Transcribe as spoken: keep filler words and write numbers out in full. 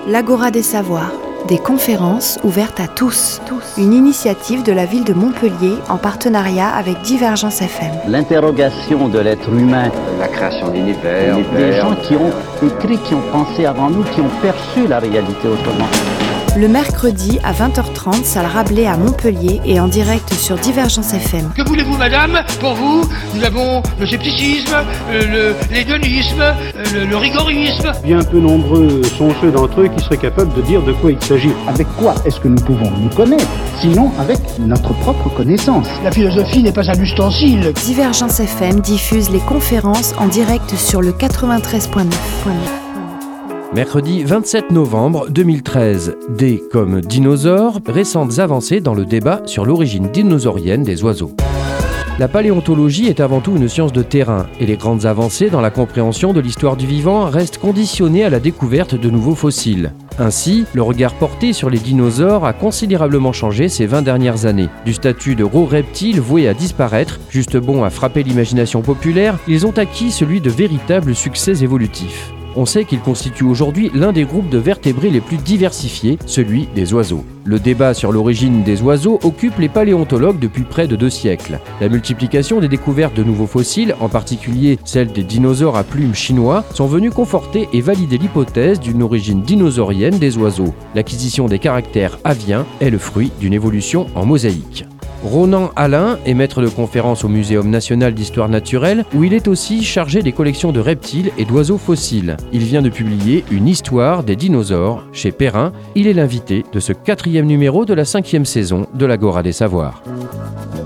L'Agora des Savoirs, des conférences ouvertes à tous. Une initiative de la ville de Montpellier en partenariat avec Divergence F M. L'interrogation de l'être humain, la création d'univers, des gens qui ont écrit, qui ont pensé avant nous, qui ont perçu la réalité autrement. Le mercredi à vingt heures trente, salle Rabelais à Montpellier et en direct sur Divergence F M. Que voulez-vous, madame? Pour vous, nous avons le scepticisme, le, l'hédonisme, le, le rigorisme. Bien peu nombreux sont ceux d'entre eux qui seraient capables de dire de quoi il s'agit. Avec quoi est-ce que nous pouvons nous connaître, sinon avec notre propre connaissance? La philosophie n'est pas un ustensile. Divergence F M diffuse les conférences en direct sur le quatre-vingt-treize point neuf. Mercredi vingt-sept novembre deux mille treize, D comme dinosaure, récentes avancées dans le débat sur l'origine dinosaurienne des oiseaux. La paléontologie est avant tout une science de terrain et les grandes avancées dans la compréhension de l'histoire du vivant restent conditionnées à la découverte de nouveaux fossiles. Ainsi, le regard porté sur les dinosaures a considérablement changé ces vingt dernières années. Du statut de gros reptiles voués à disparaître, juste bons à frapper l'imagination populaire, ils ont acquis celui de véritables succès évolutifs. On sait qu'ils constituent aujourd'hui l'un des groupes de vertébrés les plus diversifiés, celui des oiseaux. Le débat sur l'origine des oiseaux occupe les paléontologues depuis près de deux siècles. La multiplication des découvertes de nouveaux fossiles, en particulier celles des dinosaures à plumes chinois, sont venues conforter et valider l'hypothèse d'une origine dinosaurienne des oiseaux. L'acquisition des caractères aviens est le fruit d'une évolution en mosaïque. Ronan Alain est maître de conférence au Muséum national d'histoire naturelle où il est aussi chargé des collections de reptiles et d'oiseaux fossiles. Il vient de publier une histoire des dinosaures chez Perrin. Il est l'invité de ce quatrième numéro de la cinquième saison de l'Agora des Savoirs.